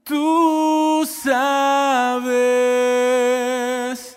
Tú sabes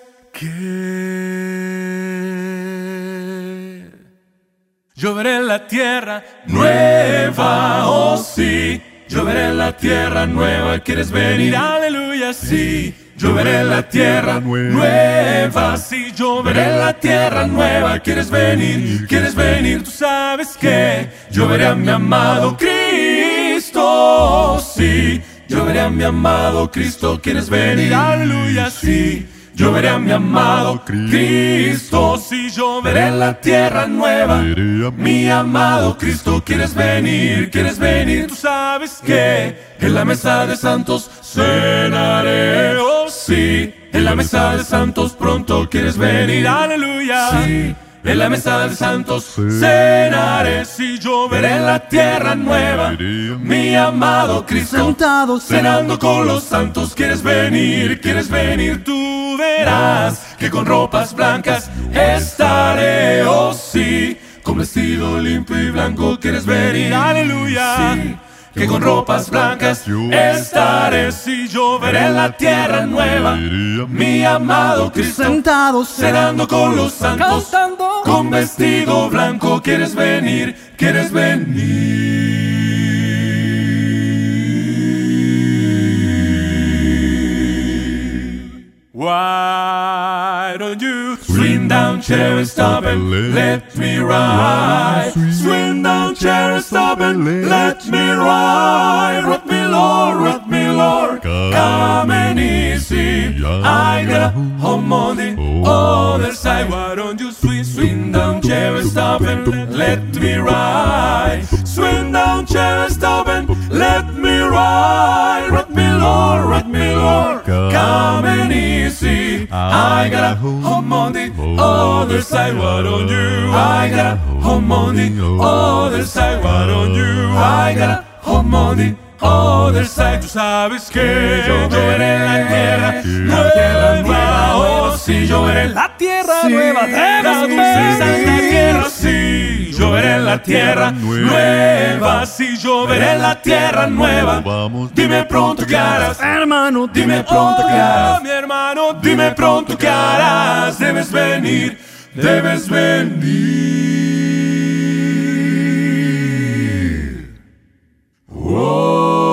que lloveré en la tierra nueva, oh sí. Lloveré en la tierra nueva, ¿quieres venir? Aleluya, sí. Lloveré en la tierra nueva, sí. Lloveré en la tierra nueva, ¿quieres venir? ¿Quieres venir? Tú sabes que lloveré a mi amado Cristo, sí. Lloveré a mi amado Cristo, ¿quieres venir? Aleluya, sí. Lloveré a mi amado Cristo, sí. Lloveré en la tierra nueva, mi amado Cristo, ¿quieres venir? ¿Quieres venir? Tú sabes que en la mesa de santos cenaré, oh sí. En la mesa de santos pronto ¿quieres venir? Aleluya, sí. En la mesa de santos cenaré, si lloveré en la tierra nueva, mi amado Cristo, sentados cenando con los santos. ¿Quieres venir? ¿Quieres venir? Tú verás que con ropas blancas estaré, oh sí. Con vestido limpio y blanco ¿quieres venir? Aleluya, sí. Que con ropas blancas estaré, si lloveré en la tierra nueva, mi amado Cristo, sentados cenando con los santos, cantando con vestido blanco. ¿Quieres venir? ¿Quieres venir? Why don't you swing down, chair, and stop and let me ride? Swing down, chair, and stop and let me ride. Rock me, Lord, come and easy. I got a home on the other side. Why don't you swing down, chair, and stop and let me ride? Swing down, chair, and stop and let me ride. Rock me, Lord, come and easy. I got a home on the other side. Why don't you? I got a home on the other side. Why don't you? I got a home on the other side. Tú sabes que lloveré en la tierra nueva, oh sí. Lloveré en la tierra nueva, la dulce y santa tierra, sí. Lloveré en la tierra nueva, sí. Lloveré en la tierra nueva. Dime pronto qué harás, hermano, dime pronto qué harás, mi hermano, dime pronto qué harás. Debes venir, debes venir. Oh.